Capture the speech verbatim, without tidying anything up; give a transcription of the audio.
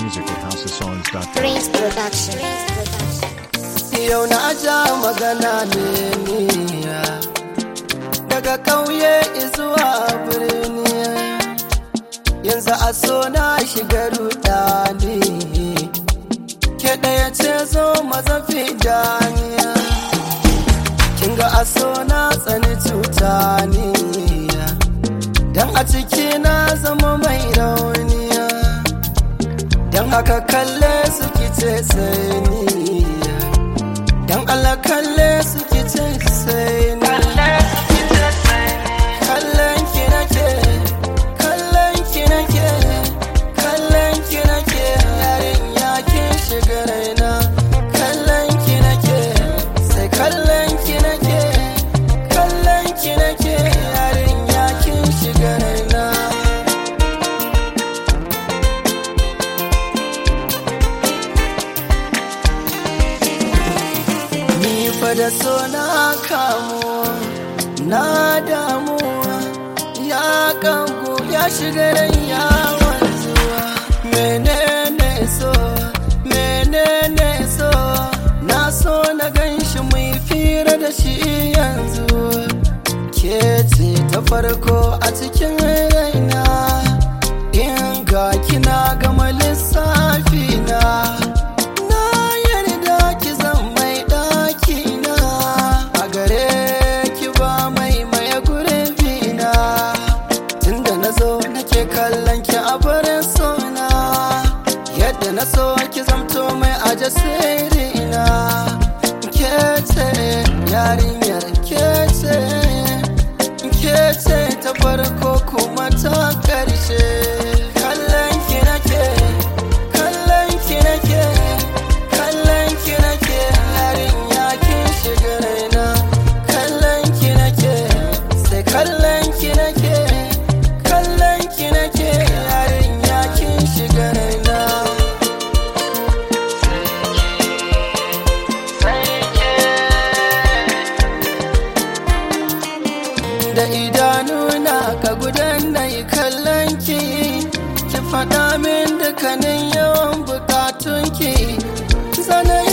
music at house of songs dot com. Prince Production. Yau na aja magana ne niya daga kauye zuwa birni, yanzu a so na shiga rudani, ke ɗaya ce zo mazafi daniya, kin ga a so na tsani cuta niya, dan a ciki na zama mai rauniya, dan haka kalle su kice sai niya, dan Allah kalle su kice sai ni, kallon ki nake, kallon ki nake, kallon ki nake, yarinya kin shiga raina, kallon ki nake, sai kallon ki nake, kallon ki nake, yarinya kin shiga raina. Ni fa da so na kamu, na damu, ya kanku ya shiga ran yawon zuwa. Menene so, menene so, na so na ganshi mai fira da shi yanzu. Ke ce ta farko a cikin raina, in ga kina gama lissafi na, na yarda ki zan mai ɗaki na, a gare ki ba mai maye gurbi na, tunda na zo nake kallon ki a barin sona, yadda na so ki zamto mai aje sirri na, ke ce yarinyar, ke ce, ke ce ta farko kuma ta ƙarshe. Kallon ki nake, kallon ki nake, kallon ki nake, yarinya kin shiga raina, kallon ki nake, sai kallon ki nake, kallon ki nake, yarinya kin shiga raina. Da idanuna ka gudan na yi kallon ki, ki faɗa min dukkanin yawan bukatunki, zana